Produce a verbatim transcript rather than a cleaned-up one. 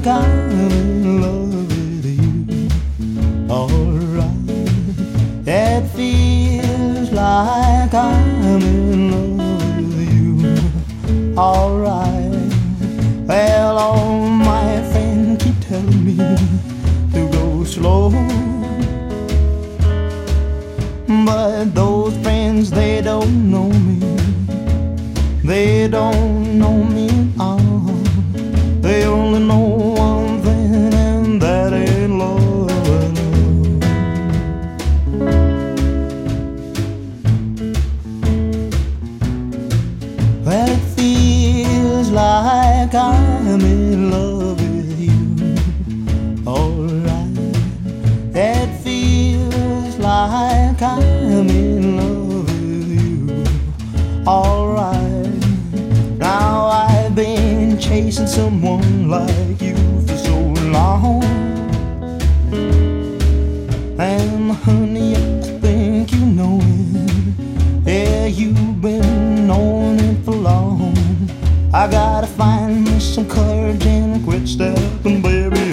like I'm in love with you. Alright, it feels like I'm in love with you. Alright, well, all my friends keep telling me to go slow, but those friends, they don't know me. They don't know me at all. They only know one thing, and that ain't love. Well, it feels like I'm in love with you. Alright, it feels like I'm in love with you. Alright, now I've been chasing someone like you for so long, and honey, I think you know it. Yeah, you've been knowing it for long. I gotta find me some courage and quit stepping, baby.